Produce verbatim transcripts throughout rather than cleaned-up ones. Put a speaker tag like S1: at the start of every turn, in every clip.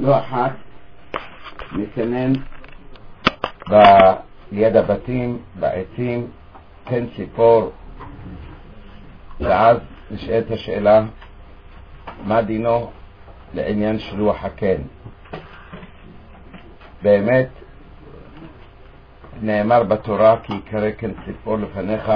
S1: לא אחת מסנן ביד הבתים, בעצים, כן ציפור, ואז נשאלת השאלה מה דינו לעניין שלוח הקן. באמת נאמר בתורה כי יקרא כן ציפור לפניך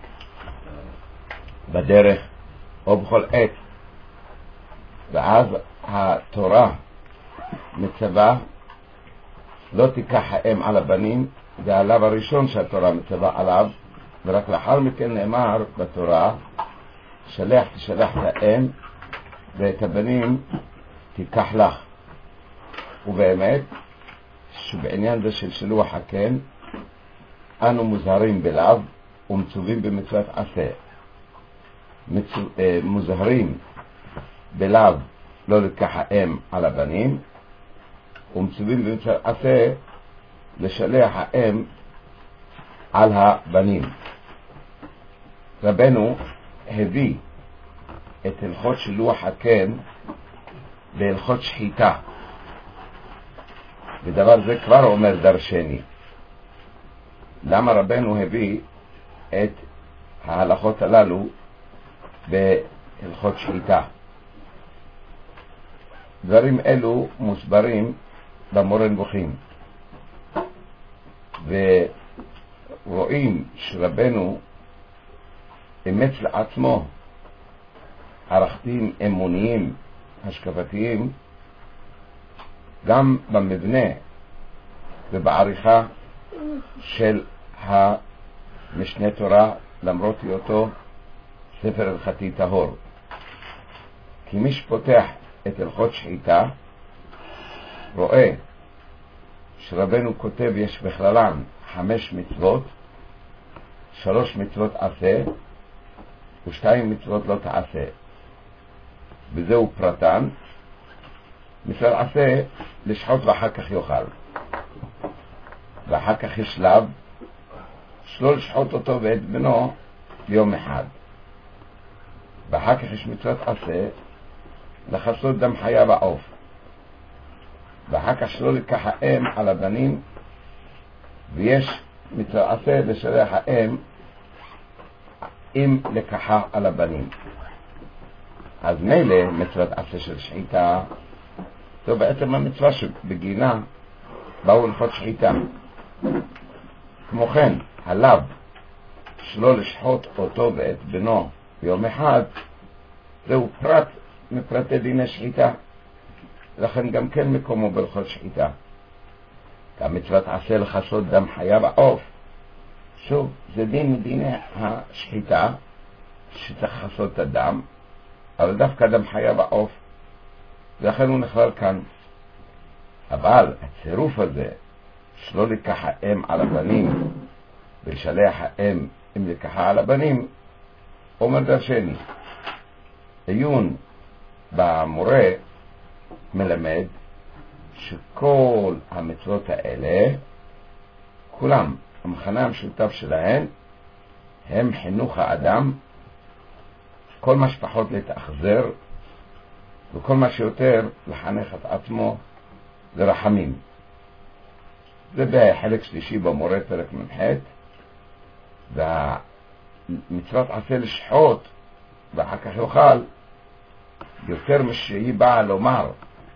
S1: בדרך או בכל עת, ואז התורה מצווה לא תיקח האם על הבנים, זה עליו הראשון שהתורה מצווה עליו, ורק לאחר מכן נאמר בתורה שלח תשלח את האם ואת הבנים תיקח לך. ובאמת שבעניין זה של שלוח הקן אנו מוזהרים בלאו ומצווים במצוות עשה. מצו... מוזהרים בלאו לא לקח האם על הבנים, ומצווים במצוות עשה לשלח האם על הבנים. רבנו הביא את הלכות שלוח הקן בהלכות שחיטה, ודבר זה כבר אומר דרשני. למה רבנו הביא את ההלכות הללו בהלכות שחיטה? דברים אלו מוסברים במורה נבוכים, ורואים שרבנו אמץ לעצמו ערכים אמוניים השקפתיים גם במבנה ובעריכה של המשנה תורה, למרות היותו ספר הלכתי טהור. כי מי שפותח את הלכות שחיטה רואה שרבנו כותב יש בכללן חמש מצוות, שלוש מצוות עשה ושתיים מצוות לא תעשה, וזהו פרטן. מצוות עשה לשחוט ואחר כך יאכל, ואחר כך יש שלב שלא לשחוט אותו ואת בנו ביום אחד, ואחר כך יש מצוות עשה לחסות דם חיה ועוף, ואחר כך שלא לקח האם על הבנים, ויש מצוות עשה לשלח האם אם לקחה על הבנים. אז מילא מצוות עשה של שחיטה זו בעצם המצווה שבגינה באו הלכות שחיטה. כמו כן עליו שלא לשחוט אותו ואת בנו ביום אחד, זהו פרט מפרטי דיני שחיטה, לכן גם כן מקומו בהלכות שחיטה. גם מצוות עשה לחסות דם חיה ועוף, שוב זה דין מדיני השחיטה שצריך לחסות את הדם, אבל דווקא דם חיה ועוף, ולכן הוא נכלל כאן. אבל הצירוף הזה שלא לקח האם על הבנים ולשלח האם אם לקחה על הבנים אומר דרשני. עיון במורה מלמד שכל המצוות האלה כולם המכנה המשותף שלהן הם חינוך האדם, כל מה שפחות להתאכזר וכל מה שיותר לחנך את עצמו לרחמים. זה בחלק שלישי במורה פרק מ"ח. והמצוות עשה לשחוט ואחר כך יאכל יותר משהיא באה לומר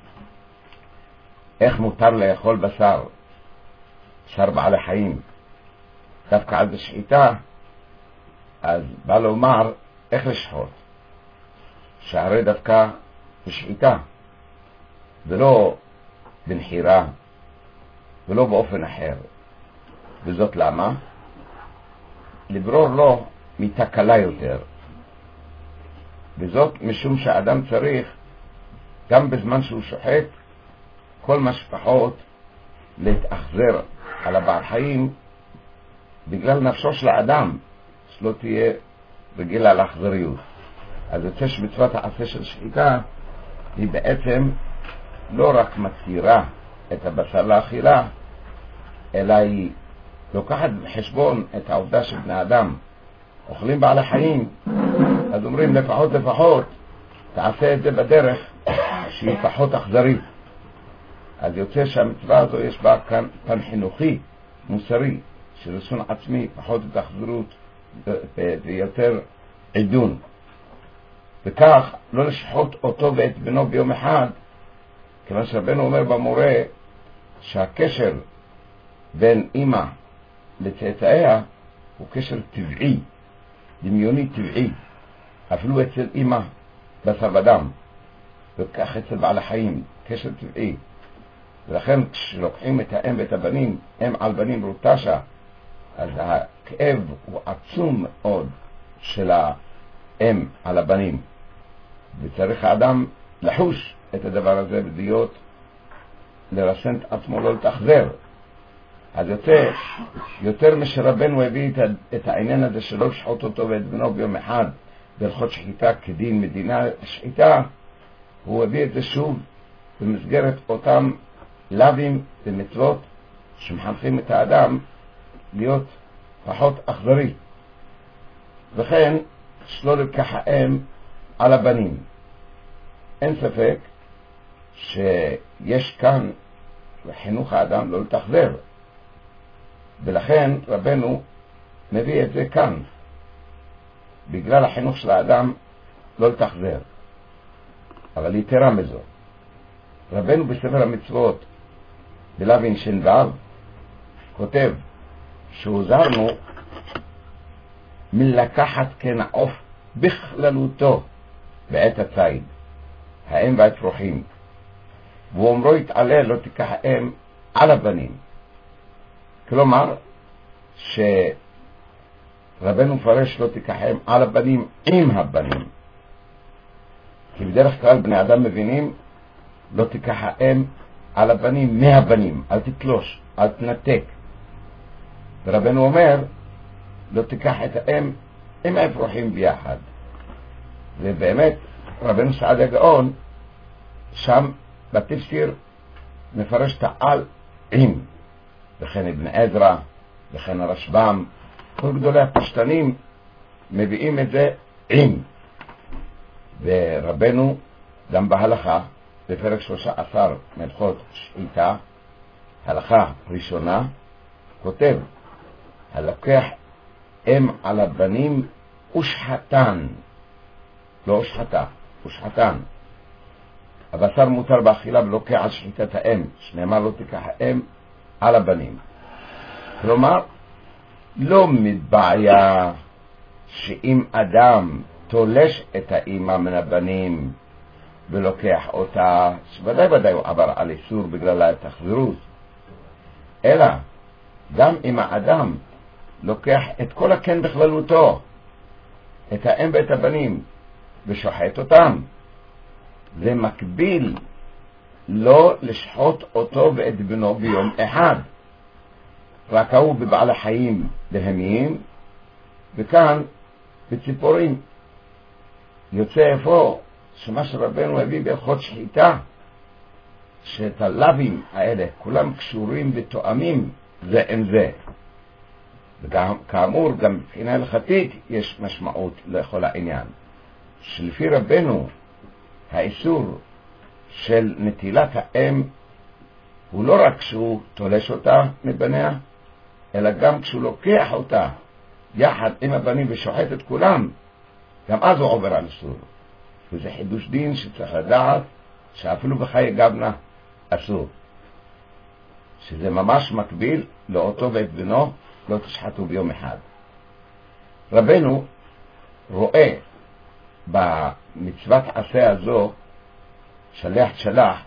S1: איך מותר לאכול בשר בשר בעלי חיים דווקא על שחיטה, אז בא לומר איך לשחוט, שהרי דווקא בשחיטה ולא בנחירה ולא באופן אחר. וזאת למה? לברור לו מתקלה יותר, וזאת משום שהאדם צריך גם בזמן שהוא שוחט כל מה שפחות להתאכזר על הבעל חיים בגלל נפשו של האדם שלא תהיה רגילה לאכזריות. אז יוצא שמצוות העשה של שחיטה היא בעצם לא רק מתירה את הבשר לאכילה, אלא היא לוקחת בחשבון את העובדה שבני אדם אוכלים בעלי חיים, אז אומרים לפחות לפחות תעשה את זה בדרך שהיא פחות אכזרית. אז יוצא שהמצווה הזו יש בה כאן פן חינוכי, מוסרי, של ריסון עצמי, פחות התאכזרות ויותר עידון. וכך לא לשחוט אותו ואת בנו ביום אחד, כיוון שרבנו אומר במורה שהקשר בין אמא לצאצאיה הוא קשר טבעי, דמיוני טבעי, אפילו אצל אמא בשר ודם, וכך אצל בעל החיים, קשר טבעי. ולכן כשלוקחים את האם ואת הבנים, אם על בנים רוטשה, אז הכאב הוא עצום מאוד של האם על הבנים, וצריך האדם לחוש את הדבר הזה ולהיות לרסן את עצמו, לא לתאכזר. אז יוצא יותר משרבנו הביא את, את העניין הזה שלא לשחוט אותו ואת בנו ביום אחד בהלכות שחיטה כדין מדינה שחיטה, הוא הביא את זה שוב במסגרת אותם לבים ומצוות שמחנכים את האדם להיות פחות אכזרי. וכן שלא לקח האם על הבנים. אין ספק שיש כאן לחינוך האדם לא לתאכזר, ולכן רבנו מביא את זה כאן בגלל החינוך של האדם לא לתאכזר. אבל יתרה מזו, רבנו בספר המצוות בלווין ש"ו כותב שהוזהרנו מלקחת כן העוף בכללותו בעת הציד, האם והאפרוחים, ואומרו יתעלה לא תיקח האם על הבנים. כלומר שרבנו מפרש לא תיקח האם על הבנים עם הבנים, כי בדרך כלל בני אדם מבינים לא תיקח האם על הבנים מהבנים, אל תתלוש, אל תנתק. ורבנו אומר לא תיקח את האם עם האפרוחים ביחד. ובאמת רבנו סעדיה גאון שם בתפסיר מפרש את העל עם, וכן אבן עזרא וכן הרשב"ם, כל גדולי הפשטנים מביאים את זה עם. ורבנו גם בהלכה בפרק שלושה עשר מהלכות שחיטה, הלכה ראשונה, כותב הלוקח אם על הבנים ושחתן, לא ושחתה, ושחתן. הבשר מותר באכילה ולוקח על שחיטת האם, שנאמר לא תיקח האם על הבנים. כלומר לא מתבעיה שאם אדם תולש את האמא מן הבנים ולוקח אותה, שוודאי ודאי הוא עבר על איסור בגלל ההתאכזרות, אלא גם אם האדם לוקח את כל הקן בכללותו, את האם ואת הבנים, ושוחט אותם, זה מקביל לא לשחוט אותו ואת בנו ביום אחד. רק הוא בבעל החיים בהמיים, וכאן בציפורים. יוצא איפה שמה שרבנו הביא בהלכות שחיטה, שאת הלבים האלה כולם קשורים ותואמים זה עם זה. וגם כאמור גם מבחינה הלכתית יש משמעות לכל העניין, שלפי רבנו האיסור של נטילת האם הוא לא רק כשהוא תולש אותה מבניה, אלא גם כשהוא לוקח אותה יחד עם הבנים ושוחט את כולם, גם אז הוא עובר על איסור. וזה חידוש דין שצריך לדעת שאפילו בחיי גבנה אסור, שזה ממש מקביל לאותו ואת בנו לא תשחטו ביום אחד. רבנו רואה במצוות עשה הזו שלח שלח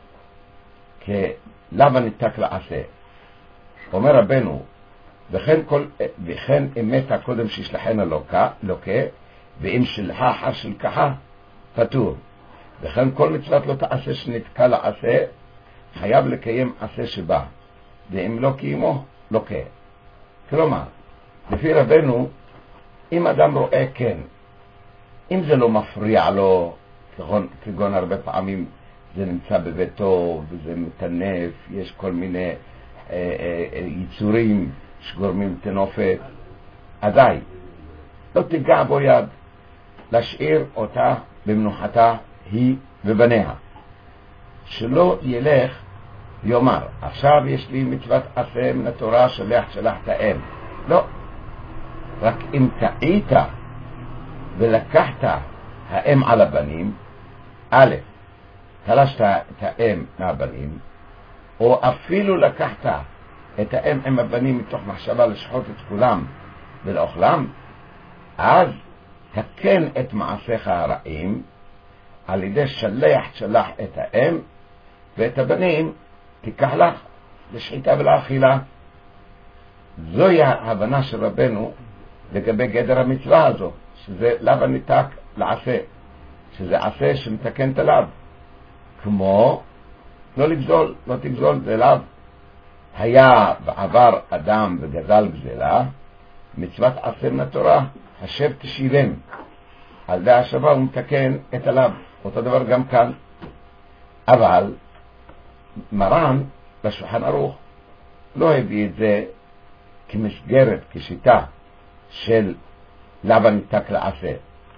S1: כלבה ניתק לעשה. אומר רבנו וכן, כל, וכן אמתה קודם שישלחנה לוקה, לוקה, ואם שלחה אחר שלקחה פטור. וכן כל מצוות לא תעשה שנתקה לעשה חייב לקיים עשה שבא, ואם לא קיימו לוקה. כלומר לפי רבנו אם אדם רואה כן, אם זה לא מפריע לו, כגון, כגון הרבה פעמים זה נמצא בביתו וזה מתנף, יש כל מיני אה, אה, יצורים שגורמים תנופת, עדיין לא תיגע בו יד, להשאיר אותה במנוחתה היא ובניה, שלא ילך יאמר, עכשיו יש לי מצוות עשה מן התורה, שלח שלח את האם. לא. רק אם טעית ולקחת האם על הבנים, א', תלשת את האם מהבנים, או אפילו לקחת את האם עם הבנים מתוך מחשבה לשחוט את כולם ולאוכלם, אז תקן את מעשיך הרעים על ידי שלח שלח את האם, ואת הבנים תיקח לך לשחיטה ולאכילה. זוהי ההבנה של רבנו לגבי גדר המצווה הזו, שזה לאו הניתק לעשה, שזה עשה שמתקן את הלאו, כמו לא לגזול, לא תגזול, זה לאו. היה בעבר אדם וגזל גזלה, מצוות עשה מן התורה, השב תשיבם, על די השבה הוא מתקן את הלאו. אותו דבר גם כאן. אבל מרן בשולחן ערוך לא הביא את זה כמסגרת, כשיטה של לאו הניתק לעשה.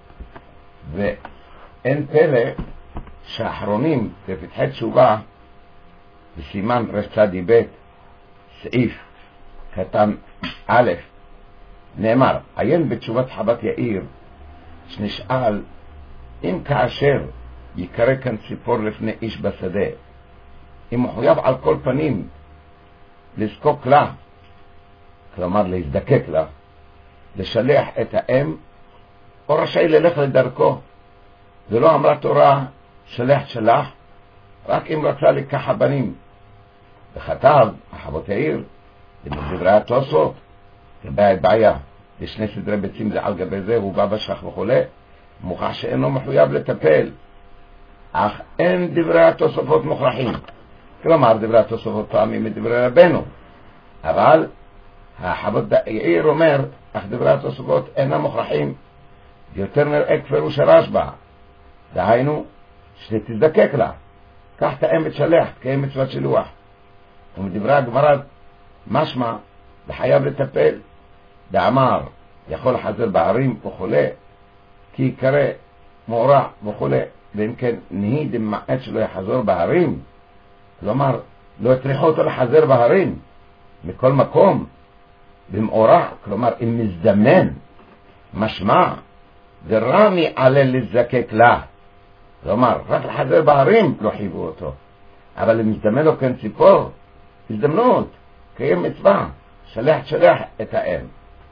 S1: ואין פלא שהאחרונים בפתחי תשובה בסימן רצ"י ב' סעיף קטן א' נאמר, עיין בתשובת חוות יאיר, שנשאל אם כאשר יקרא כאן ציפור לפני איש בשדה, אם מחויב על כל פנים לזקוק לה, כלומר להזדקק לה, לשלח את האם, או רשאי ללך לדרכו. ולא אמרה תורה שלח שלח, רק אם רצה לקח הבנים. וכתב חוות יאיר בדברי התוספות, גבי בעיה, יש שני סדרי ביצים זה על גבי זה, הוא בא בשח וכולי, מוכח שאינו מחויב לטפל, אך אין דברי התוספות מוכרחים. כלומר דברי התוספות פעמים מדברי רבנו, אבל החוות יאיר אומר, אך דברי התוספות אינם מוכרחים. יותר נראה כפירוש הרשב"א, דהיינו שתזדקק לה, קח את האם ותשלח, תקיים מצוות שילוח. ומדברי הגמרא משמע וחייב לטפל, דאמר יכול לחזר בהרים וכולי, כי יקרא מאורע וכולי, ואם כן נהי דמעט שלא יחזור בהרים, כלומר לא יטריחו אותו לחזר בהרים מכל מקום במאורע, כלומר אם מזדמן, משמע ורמי עלה לזקק לה, כלומר רק לחזר בהרים לא חייבו אותו, אבל אם מזדמן לו כאן ציפור, הזדמנות, קיים מצווה, שלח שלח את האם.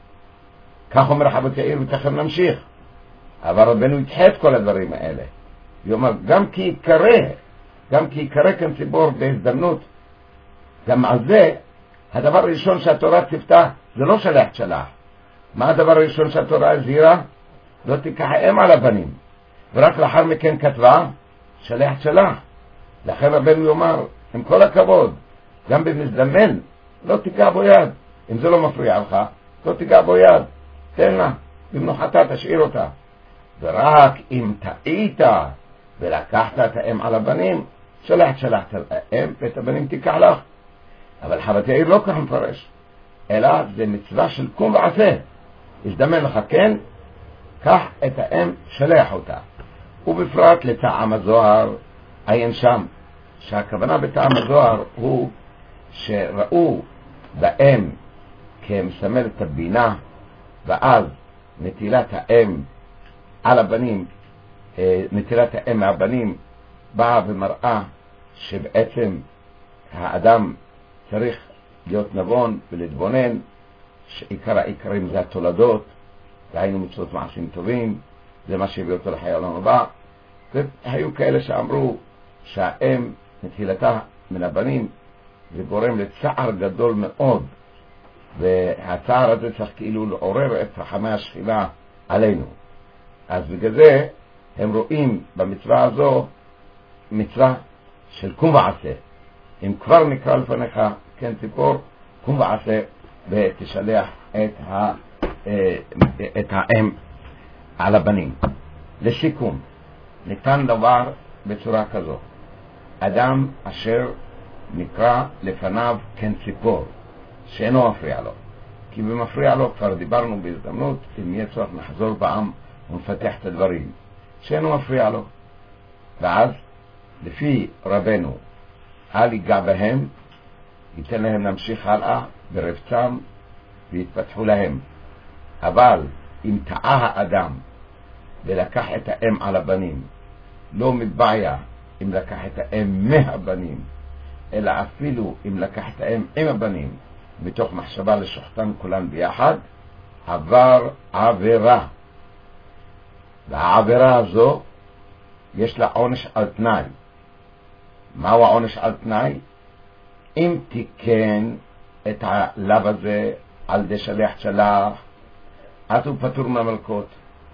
S1: כך אומר חוות יאיר, ותכף נמשיך. אבל רבנו ידחה את כל הדברים האלה, ואומר גם כי יקרא, גם כי יקרא כאן ציפור בהזדמנות, גם על זה הדבר הראשון שהתורה צפתה זה לא שלח שלח. מה הדבר הראשון שהתורה הזהירה? לא תיקח האם על הבנים, ורק לאחר מכן כתבה שלח שלח. לכן רבנו יאמר, עם כל הכבוד, גם במזדמן לא תיגע בו יד. אם זה לא מפריע לך, לא תיגע בו יד, תן לה, במנוחתה תשאיר אותה. ורק אם טעית ולקחת את האם על הבנים, שלחת שלחת על האם ואת הבנים תיקח לך. אבל חוות יאיר לא כך מפרש, אלא זה מצווה של קום ועשה. הזדמן לך כן, קח את האם, שלח אותה. ובפרט לטעם הזוהר, עיין שם, שהכוונה בטעם הזוהר הוא שראו באם כמסמל את הבינה, ואז נטילת האם על הבנים, נטילת האם מהבנים באה ומראה שבעצם האדם צריך להיות נבון ולהתבונן, שעיקר העיקרים זה התולדות, והיינו מצוות מעשים טובים, זה מה שהביא אותו לחיי העולם הבא. והיו כאלה שאמרו שהאם נטילתה מן הבנים זה גורם לצער גדול מאוד, והצער הזה צריך כאילו לעורר את רחמי השכינה עלינו. אז בגלל זה הם רואים במצווה הזו מצווה של קום ועשה. אם כבר נקרא לפניך כן ציפור, קום ועשה ותשלח את, ה, את האם על הבנים. לסיכום, ניתן דבר בצורה כזו, אדם אשר נקרא לפניו כן ציפור, שאינו מפריע לו, כי במפריע לו כבר דיברנו בהזדמנות, אם יהיה צורך נחזור בעם ונפתח את הדברים, שאינו מפריע לו. ואז לפי רבנו אל ייגע בהם, ייתן להם להמשיך הלאה ברבצם ויתפתחו להם. אבל אם טעה האדם ולקח את האם על הבנים, לא מבעיה אם לקח את האם מהבנים, אלא אפילו אם לקח את האם עם הבנים, מתוך מחשבה לשוחטן כולן ביחד, עבר עבירה. והעבירה הזו יש לה עונש על תנאי. מהו העונש על תנאי? אם תיקן את הלב הזה על די שלח שלח, אז הוא פטור מהמלכות.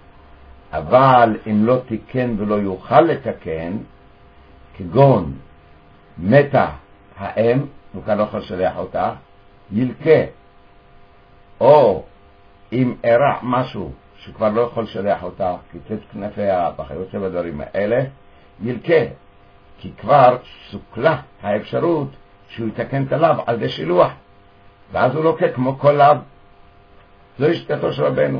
S1: אבל אם לא תיקן ולא יוכל לתקן, כגון מתה האם, הוא כאן לא יכול לשלח אותה, ילכה. או אם אירע משהו שכבר לא יכול לשלח אותה, קיצץ כנפיה וכיוצא בדברים האלה, ילכה. כי כבר סוכלה האפשרות שהוא יתקן את הלב על די שילוח, ואז הוא לוקה כמו כל לב. זו שיטתו של רבנו.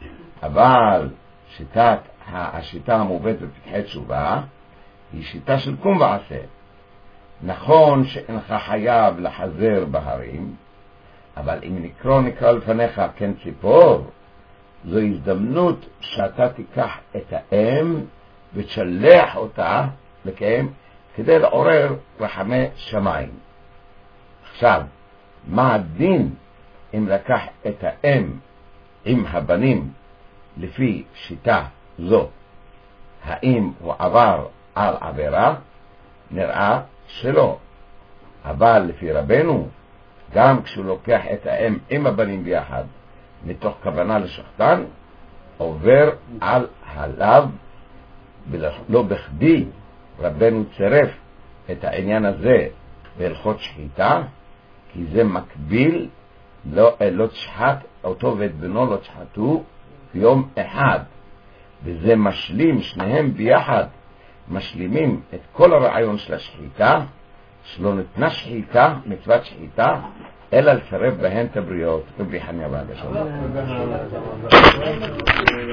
S1: אבל שיטת, השיטה המובאת בפתחי תשובה היא שיטה של קום ועשה. נכון שאינך חייב לחזר בהרים, אבל אם נקרא נקרא לפניך כן ציפור, זו הזדמנות שאתה תיקח את האם ותשלח אותה לקיים כדי לעורר רחמי שמיים. עכשיו, מה הדין אם לקח את האם עם הבנים לפי שיטה זו? האם הוא עבר על עבירה? נראה שלא. אבל לפי רבנו, גם כשהוא לוקח את האם עם הבנים ביחד מתוך כוונה לשוחטן, עובר על הלב. לא בכדי רבנו צירף את העניין הזה בהלכות שחיטה, כי זה מקביל לא, לא תשחט אותו ואת בנו לא תשחטו ביום אחד, וזה משלים, שניהם ביחד משלימים את כל הרעיון של השחיטה, שלא ניתנה שחיטה, מצוות שחיטה, אלא לצרף בהן את הבריות. רבי חניה בעד השם.